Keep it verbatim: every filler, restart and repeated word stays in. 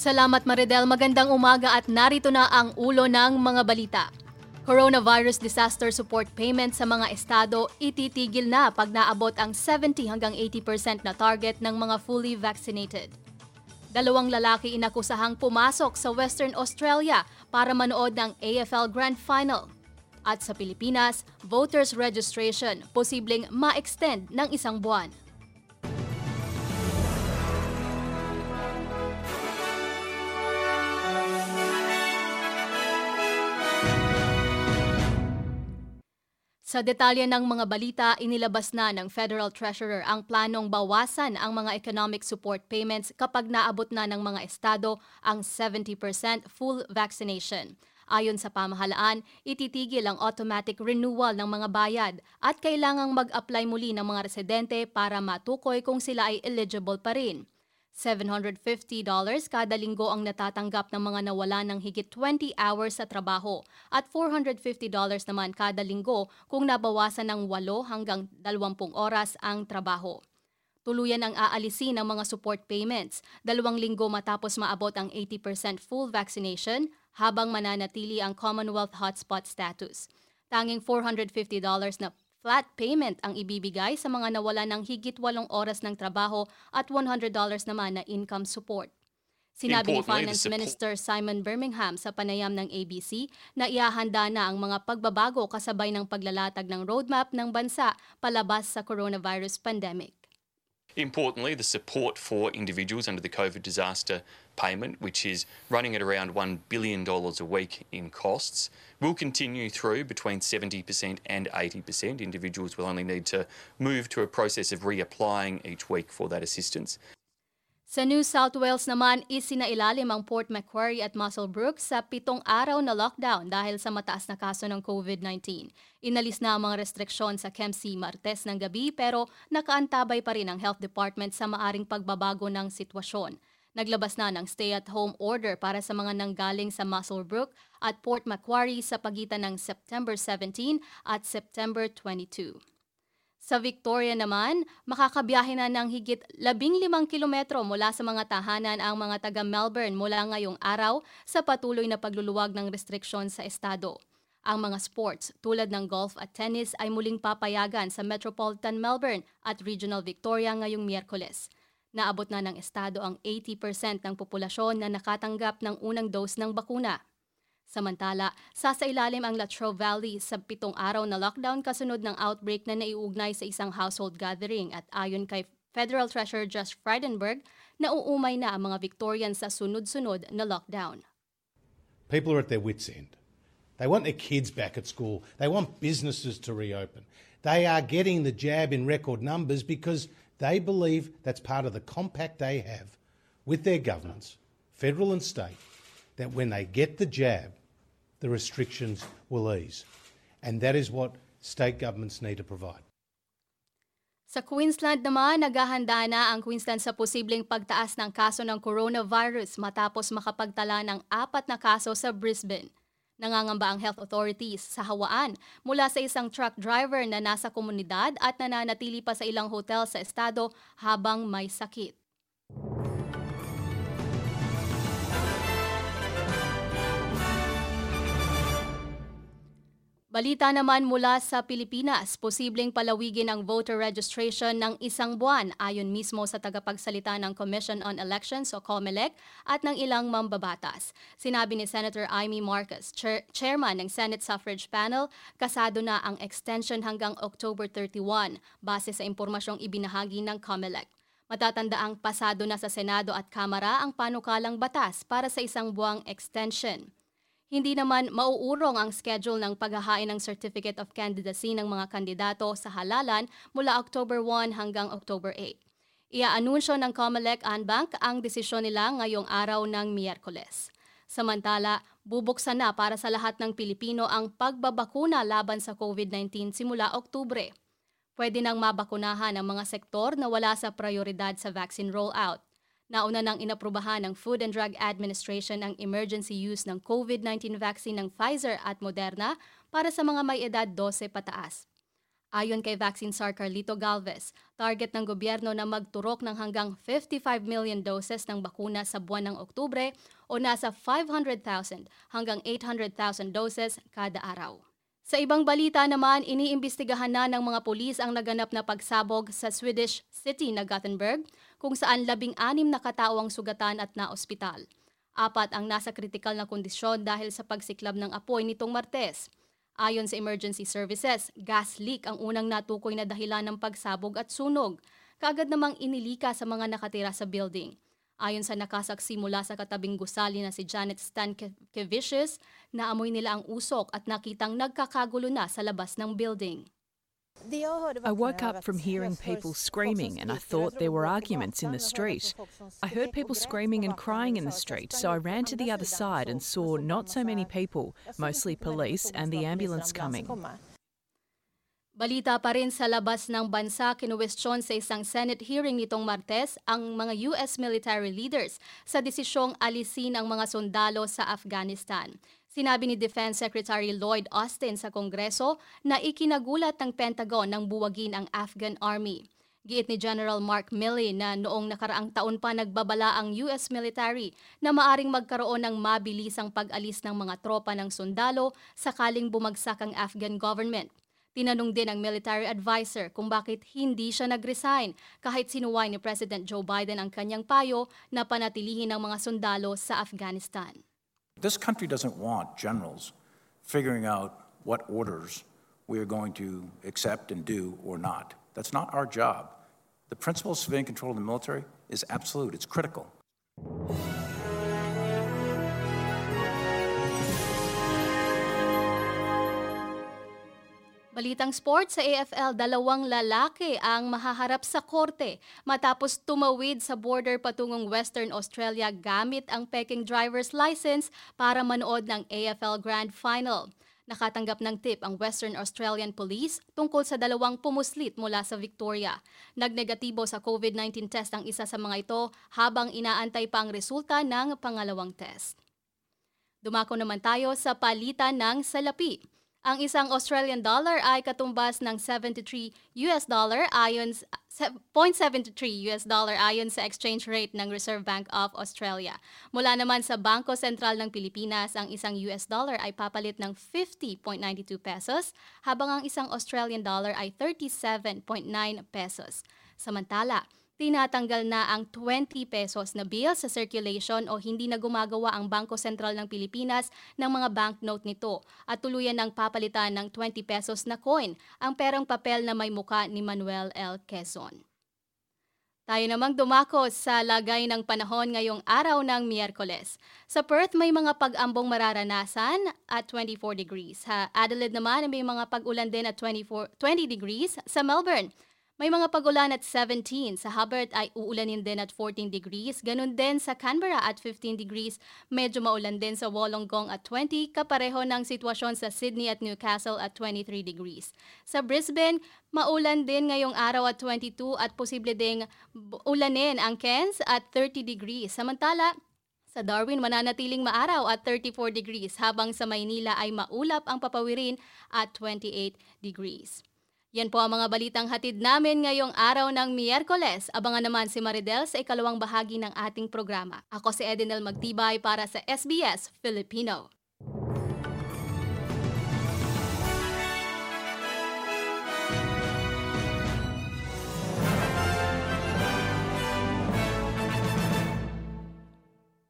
Salamat Maridel, magandang umaga at narito na ang ulo ng mga balita. Coronavirus disaster support payment sa mga estado ititigil na pag naabot ang seventy hanggang eighty percent na target ng mga fully vaccinated. Dalawang lalaki inakusahang pumasok sa Western Australia para manood ng A F L Grand Final. At sa Pilipinas, voters registration posibleng ma-extend ng isang buwan. Sa detalye ng mga balita, inilabas na ng Federal Treasurer ang planong bawasan ang mga economic support payments kapag naabot na ng mga estado ang seventy percent full vaccination. Ayon sa pamahalaan, ititigil ang automatic renewal ng mga bayad at kailangang mag-apply muli ng mga residente para matukoy kung sila ay eligible pa rin. seven hundred fifty dollars kada linggo ang natatanggap ng mga nawala ng higit twenty hours sa trabaho at four hundred fifty dollars naman kada linggo kung nabawasan ng eight hanggang twenty oras ang trabaho. Tuluyan ang aalisin ng mga support payments, dalawang linggo matapos maabot ang eighty percent full vaccination habang mananatili ang Commonwealth hotspot status. Tanging four hundred fifty dollars na flat payment ang ibibigay sa mga nawala ng higit walong oras ng trabaho at one hundred dollars naman na income support. Sinabi ni Finance Minister Simon Birmingham sa panayam ng A B C na ihahanda na ang mga pagbabago kasabay ng paglalatag ng roadmap ng bansa palabas sa coronavirus pandemic. Importantly, the support for individuals under the COVID disaster payment, which is running at around one billion dollars a week in costs, will continue through between seventy percent and eighty percent. Individuals will only need to move to a process of reapplying each week for that assistance. Sa New South Wales naman, isinailalim ang Port Macquarie at Muswellbrook sa pitong araw na lockdown dahil sa mataas na kaso ng COVID nineteen. Inalis na ang mga restriksyon sa Kempsey Martes ng gabi pero nakaantabay pa rin ang Health Department sa maaring pagbabago ng sitwasyon. Naglabas na ng stay-at-home order para sa mga nanggaling sa Muswellbrook at Port Macquarie sa pagitan ng September seventeenth at September twenty-second. Sa Victoria naman, makakabiyahe na ng higit labing limang kilometro mula sa mga tahanan ang mga taga-Melbourne mula ngayong araw sa patuloy na pagluluwag ng restriksyon sa estado. Ang mga sports tulad ng golf at tennis ay muling papayagan sa Metropolitan Melbourne at Regional Victoria ngayong Miyerkules. Naabot na ng estado ang eighty percent ng populasyon na nakatanggap ng unang dose ng bakuna. Samantala, sasailalim ang Latrobe Valley sa pitong araw na lockdown kasunod ng outbreak na naiugnay sa isang household gathering at ayon kay Federal Treasurer Josh Frydenberg, nauumay na ang mga Victorians sa sunod-sunod na lockdown. People are at their wits' end. They want their kids back at school. They want businesses to reopen. They are getting the jab in record numbers because they believe that's part of the compact they have with their governments, federal and state, that when they get the jab, the restrictions will ease. And that is what state governments need to provide. Sa Queensland naman, naghahanda na ang Queensland sa posibleng pagtaas ng kaso ng coronavirus matapos makapagtala ng apat na kaso sa Brisbane. Nangangamba ang health authorities sa hawaan mula sa isang truck driver na nasa komunidad at nananatili pa sa ilang hotel sa estado habang may sakit. Balita naman mula sa Pilipinas, posibleng palawigin ang voter registration ng isang buwan ayon mismo sa tagapagsalita ng Commission on Elections o COMELEC at ng ilang mambabatas. Sinabi ni Senator Amy Marcos, chair- chairman ng Senate Suffrage Panel, kasado na ang extension hanggang October thirty-first base sa impormasyong ibinahagi ng COMELEC. Matatandaang pasado na sa Senado at Kamara ang panukalang batas para sa isang buwang extension. Hindi naman mauurong ang schedule ng paghahain ng Certificate of Candidacy ng mga kandidato sa halalan mula October first hanggang October eighth. Iaanunsyo ng COMELEC Anbank ang desisyon nila ngayong araw ng Miyerkules. Samantala, bubuksan na para sa lahat ng Pilipino ang pagbabakuna laban sa COVID nineteen simula Oktubre. Pwede nang mabakunahan ang mga sektor na wala sa prioridad sa vaccine rollout. Nauna nang inaprubahan ng Food and Drug Administration ang emergency use ng COVID nineteen vaccine ng Pfizer at Moderna para sa mga may edad twelve pataas. Ayon kay Vaccine Czar Carlito Galvez, target ng gobyerno na magturok ng hanggang fifty-five million doses ng bakuna sa buwan ng Oktubre o nasa five hundred thousand hanggang eight hundred thousand doses kada araw. Sa ibang balita naman, iniimbestigahan na ng mga pulis ang naganap na pagsabog sa Swedish city na Gothenburg kung saan labing-anim na katao ang sugatan at naospital. Apat ang nasa kritikal na kondisyon dahil sa pagsiklab ng apoy nitong Martes. Ayon sa emergency services, gas leak ang unang natukoy na dahilan ng pagsabog at sunog. Kaagad namang inilika sa mga nakatira sa building. Ayon sa nakasaksi mula sa katabing gusali na si Janet Stankevicius, naamoy nila ang usok at nakitang nagkakagulo na sa labas ng building. I woke up from hearing people screaming and I thought there were arguments in the street. I heard people screaming and crying in the street, so I ran to the other side and saw not so many people, mostly police and the ambulance coming. Balita pa rin sa labas ng bansa, kinuwestiyon sa isang Senate hearing nitong Martes ang mga U S military leaders sa desisyong alisin ang mga sundalo sa Afghanistan. Sinabi ni Defense Secretary Lloyd Austin sa Kongreso na ikinagulat ng Pentagon nang buwagin ang Afghan Army. Giit ni General Mark Milley na noong nakaraang taon pa nagbabala ang U S military na maaring magkaroon ng mabilisang pag-alis ng mga tropa ng sundalo sakaling bumagsak ang Afghan government. Tinanong din ang military advisor kung bakit hindi siya nag-resign kahit sinuway ni President Joe Biden ang kanyang payo na panatilihin ang mga sundalo sa Afghanistan. This country doesn't want generals figuring out what orders we are going to accept and do or not. That's not our job. The principle of civilian control of the military is absolute. It's critical. Balitang sports sa A F L, dalawang lalaki ang mahaharap sa korte matapos tumawid sa border patungong Western Australia gamit ang peking driver's license para manood ng A F L Grand Final. Nakatanggap ng tip ang Western Australian Police tungkol sa dalawang pumuslit mula sa Victoria. Nagnegatibo sa COVID nineteen test ang isa sa mga ito habang inaantay pa ang resulta ng pangalawang test. Dumako naman tayo sa palitan ng salapi. Ang isang Australian dollar ay katumbas ng seventy-three U S dollar ayon zero point seven three U S dollar ayon sa exchange rate ng Reserve Bank of Australia. Mula naman sa Bangko Sentral ng Pilipinas, ang isang U S dollar ay papalit ng fifty point nine two pesos habang ang isang Australian dollar ay thirty-seven point nine pesos. Samantala, tinatanggal na ang twenty pesos na bill sa circulation o hindi na gumagawa ang Bangko Sentral ng Pilipinas ng mga banknote nito at tuluyan ng papalitan ng twenty pesos na coin, ang perang papel na may muka ni Manuel L. Quezon. Tayo namang dumako sa lagay ng panahon ngayong araw ng Miyerkules. Sa Perth, may mga pag-ambong mararanasan at twenty-four degrees. Sa Adelaide naman, may mga pag-ulan din at twenty-four, twenty degrees. Sa Melbourne, may mga pag-ulan at seventeen. Sa Hobart ay uulanin din at fourteen degrees. Ganun din sa Canberra at fifteen degrees. Medyo maulan din sa Wollongong at twenty. Kapareho ng sitwasyon sa Sydney at Newcastle at twenty-three degrees. Sa Brisbane, maulan din ngayong araw at twenty-two at posible ding ulanin ang Cairns at thirty degrees. Samantala, sa Darwin, mananatiling maaraw at thirty-four degrees habang sa Maynila ay maulap ang papawirin at twenty-eight degrees. Yan po ang mga balitang hatid namin ngayong araw ng Miyerkules. Abangan naman si Maridel sa ikalawang bahagi ng ating programa. Ako si Edinel Magtibay para sa S B S Filipino.